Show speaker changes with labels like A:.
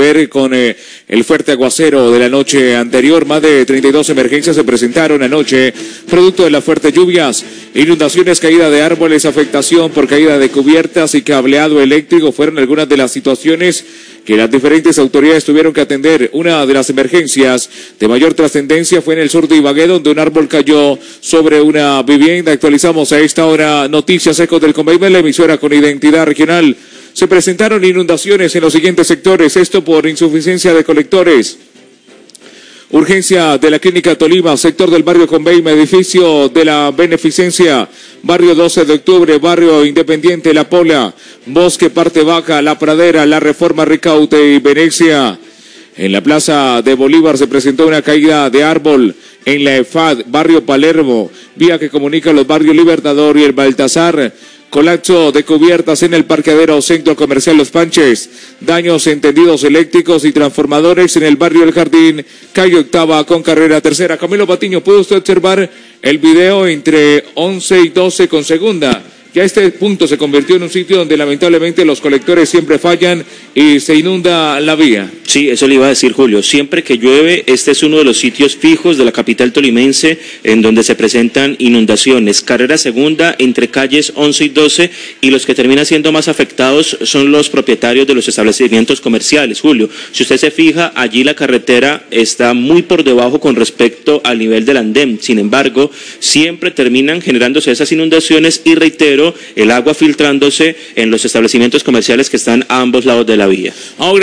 A: ver con el fuerte aguacero de la noche anterior. Más de 32 emergencias se presentaron anoche, producto de las fuertes lluvias, inundaciones, caída de árboles, afectación por caída de cubiertas y cableado eléctrico fueron algunas de las situaciones que las diferentes autoridades tuvieron que atender. Una de las emergencias de mayor trascendencia fue en el sur de Ibagué, donde un árbol cayó sobre una vivienda. Actualizamos a esta hora noticias Ecos del Conveime, la emisora con identidad regional. Se presentaron inundaciones en los siguientes sectores, esto por insuficiencia de colectores. Urgencia de la Clínica Tolima, sector del barrio Conveime, edificio de la Beneficencia, barrio 12 de octubre, barrio Independiente, La Pola, Bosque, Parte Baja, La Pradera, La Reforma, Ricaute y Venecia. En la Plaza de Bolívar se presentó una caída de árbol en la EFAD, barrio Palermo, vía que comunica los barrios Libertador y el Baltasar. Colapso de cubiertas en el parqueadero Centro Comercial Los Panches, daños en tendidos eléctricos y transformadores en el barrio El Jardín, calle Octava con carrera tercera. Camilo Patiño, ¿puede usted observar el video entre 11 y 12 con segunda? Ya este punto se convirtió en un sitio donde lamentablemente los colectores siempre fallan y se inunda la vía.
B: Sí, eso le iba a decir Julio, siempre que llueve este es uno de los sitios fijos de la capital tolimense en donde se presentan inundaciones. Carrera segunda entre calles 11 y 12 y los que terminan siendo más afectados son los propietarios de los establecimientos comerciales. Julio, si usted se fija, allí la carretera está muy por debajo con respecto al nivel del andén, sin embargo, siempre terminan generándose esas inundaciones y reitero, el agua filtrándose en los establecimientos comerciales que están a ambos lados de la vía. Ahora